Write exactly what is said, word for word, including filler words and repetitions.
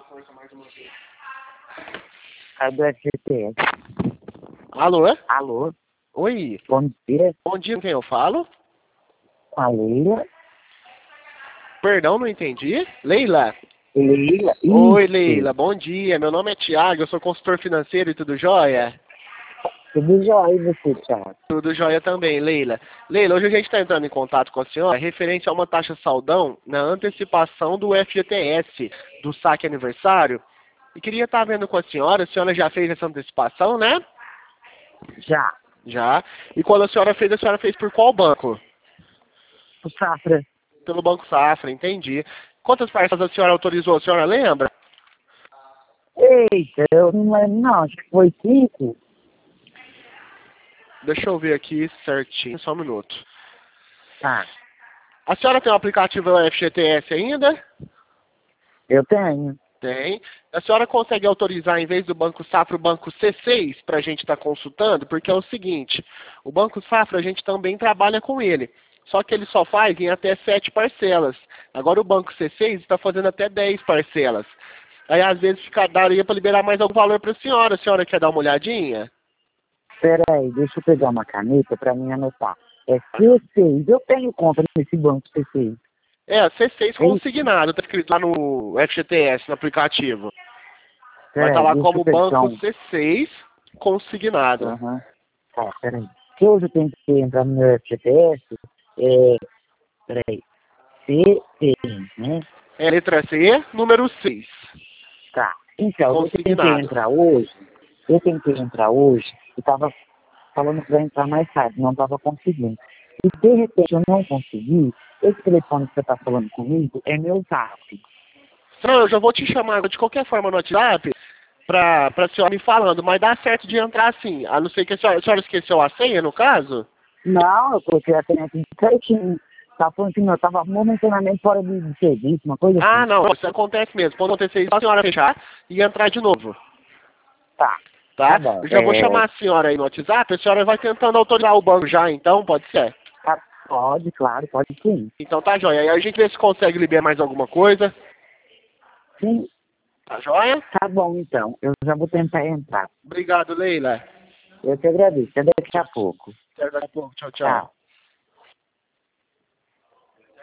É do F G T S. Alô? Alô? Oi. Bom dia. Bom dia, com quem eu falo? Com a Leila. Perdão, não entendi. Leila? Leila? Oi, Isso. Leila. Bom dia. Meu nome é Thiago, eu sou consultor financeiro e tudo jóia? Tudo jóia, e você, Thiago? Tudo jóia também, Leila. Leila, hoje a gente está entrando em contato com a senhora referente a uma taxa saldão na antecipação do F G T S, do saque aniversário. E queria estar vendo com a senhora, a senhora já fez essa antecipação, né? Já. Já. E quando a senhora fez, a senhora fez por qual banco? O Safra. Pelo Banco Safra, entendi. Quantas parcelas a senhora autorizou, a senhora lembra? Eita, eu não lembro não, acho que foi cinco. Deixa eu ver aqui certinho, só um minuto. Tá. A senhora tem o aplicativo F G T S ainda? Eu tenho. Tem. A senhora consegue autorizar, em vez do Banco Safra, o Banco C seis para a gente estar consultando? Porque é o seguinte, o Banco Safra a gente também trabalha com ele, só que ele só faz em até sete parcelas. Agora o Banco C seis está fazendo até dez parcelas. Aí às vezes fica, daria para liberar mais algum valor para a senhora. A senhora quer dar uma olhadinha? Espera aí, deixa eu pegar uma caneta pra mim anotar. É C seis, eu tenho conta nesse banco C seis. É, C seis É isso? consignado, está escrito lá no F G T S, no aplicativo. Vai Pera estar aí, lá deixa como eu pegar Banco um... C seis consignado. Aham. Tá, peraí. Se hoje eu tenho que entrar no meu F G T S, é... Peraí. C seis, né? É letra C, número seis. Tá. Então, eu tentei Consignado. entrar hoje, eu tentei entrar hoje e tava falando pra entrar mais tarde, não tava conseguindo. E de repente eu não consegui, esse telefone que você tá falando comigo é meu zap. Não, eu já vou te chamar de qualquer forma no WhatsApp pra, pra senhora me falando, mas dá certo de entrar sim. A não ser que a senhora, a senhora esqueceu a senha, no caso? Não, eu coloquei a senha aqui certinho. Tá falando assim, eu tava momentaneamente fora de, de serviço, uma coisa Ah, assim. não, isso acontece mesmo. Quando acontecer isso, a senhora fechar e entrar de novo, Tá, tá tá? bom. Eu já vou É, chamar a senhora aí no WhatsApp, a senhora vai tentando autorizar o banco já, então, pode ser? tá, pode, claro, pode sim. Então tá joia. Aí a gente vê se consegue liberar mais alguma coisa. Sim, Tá joia? tá bom então. Eu já vou tentar entrar. Obrigado, Leila. Eu te agradeço. Até daqui a pouco. Até daqui a pouco. Tchau, Tchau. tchau.